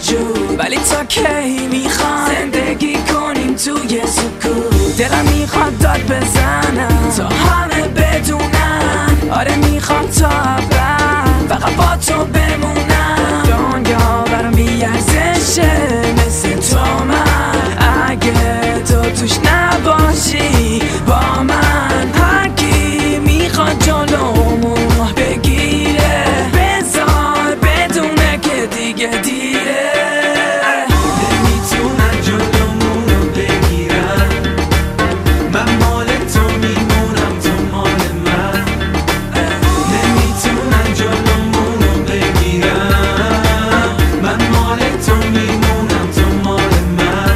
وجود، ولی تا کی میخوام زندگی کنیم توی سکوت. دلم میخواد داد بزنم تا همه بدونن، آره میخوام تا ابد فقط با تو بمونم. دنیا برام بی‌ارزشه مثل تو من، اگه تو توش نباشی با من. هرکی میخواد جلومو بگیره بذار بدونه که دیگه دیره. نمیتونن جلومونو بگیرن، من مال تو میمونم تو مال من. نمیتونن جلومونو بگیرن، من مال تو میمونم تو مال من.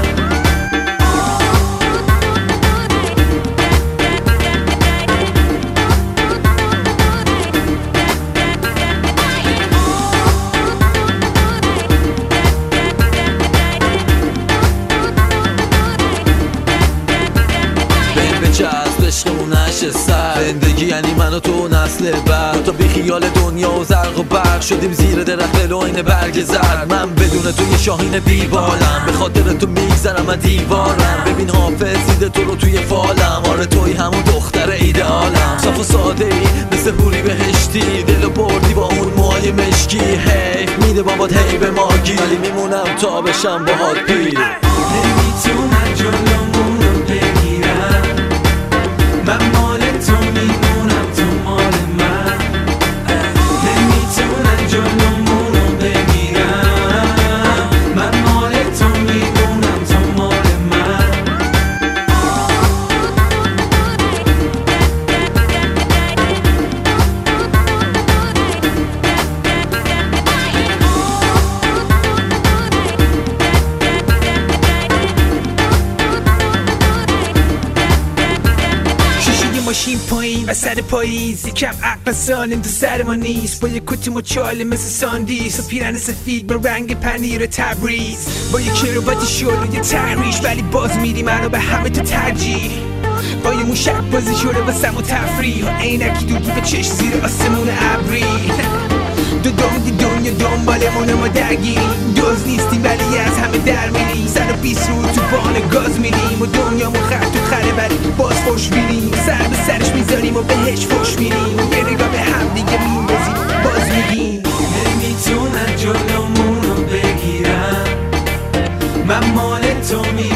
بچسب عشقمون نشستن، زندگی یعنی من و تو نسل بعد. تا بی خیال دنیا و زرق و برق شدیم زیر درخت لوین برگ زرد. من بدون تو یه شاهین بیبالم، به خاطر تو میگذرم از دیوارم. ببین حافظ دیده تو رو توی فالم، آره توی همون دختر ایدئالم. صاف و ساده ای مثل حوری بهشتی، دلو بردی با اون موهای مشکی. حیف میده بابات هی به ماگی، ولی میمونم تا بشم باهات پیر. نمیتونن جلومونو بگیرن، من مال تو میمونم تو مال من. نمیتونن جلومونو بگیرن، من مال تو میمونم تو مال من. ماشین پایین وسط پاییز، یکم عقل سالم تو سر ما نیست. با یه کت مچاله مثل ساندیس و پیرن سفید با رنگ پنیر تبریز، با یه کروبات شل و یه تحریش، ولی باز میری منو به همه تو ترجیح. با یه موشک بازی شده واسم و تفریح، و عینکی تو گیف چشم زیر آسمون ابری. دنیا دنبالمونه ما درگیریم، دوز نیستیم ولی از همه در میریم. 120 رو تو بان گاز میریم و دنیامون خط تو خره ولی باز خوش میریم. سر به سرش میذاریم و بهش فوش میریم، یه نگاه به هم دیگه میندازیم باز میگیم. نمیتونن جلومونو بگیرن، من مال تو میمونم